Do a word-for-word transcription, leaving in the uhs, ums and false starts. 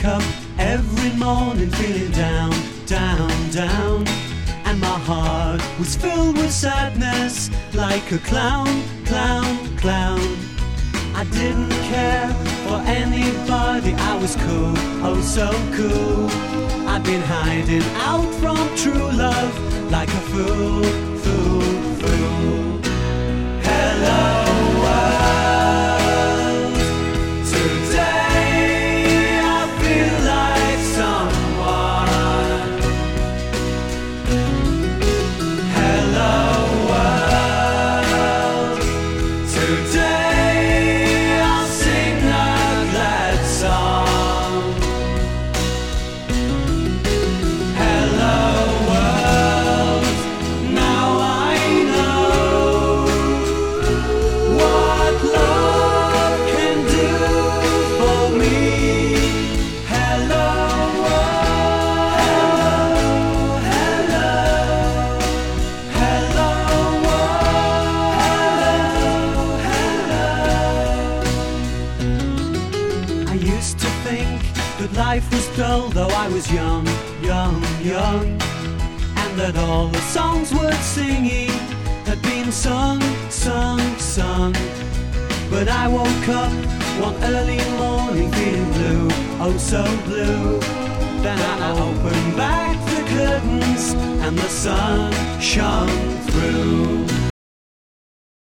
up every morning feeling down, down, down, and my heart was filled with sadness like a clown, clown, clown. I didn't care for anybody, I was cool, oh so cool. I've been hiding out from true love like a fool, fool, fool. Hello world, today I feel like someone. Hello world, today I'll sing a glad song. Hello world, now I know what love can do for me. Hello world, hello, hello world, hello. I used to think that life was dull, though I was young, young, young, and that all the songs worth singing had been sung, sung, sung. But I woke up one early morning feeling blue, oh so blue. Then I opened back the curtains and the sun shone through.